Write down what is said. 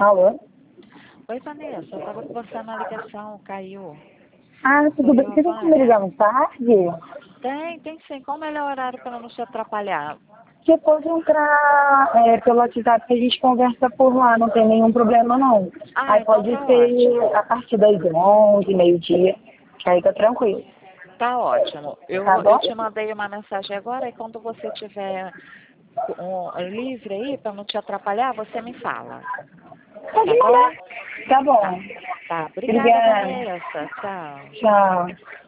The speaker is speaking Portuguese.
Alô? Oi, Vanessa, eu estava com você na ligação, caiu. Ah, tudo bem. Você tem que me ligar mais tarde? Tem sim. Qual o melhor horário para não te atrapalhar? Você pode entrar pelo WhatsApp que a gente conversa por lá, não tem nenhum problema não. Ah, Aí então pode tá ótimo. ser a partir das 11, meio-dia, que aí tá tranquilo. Tá ótimo. Tá Eu bom? te mandei uma mensagem agora e quando você tiver livre aí, para não te atrapalhar, você me fala. Pode Tá bom? mandar. Tá Tá. bom. Tá. Obrigada, Obrigada. Vanessa. Tchau. Tchau.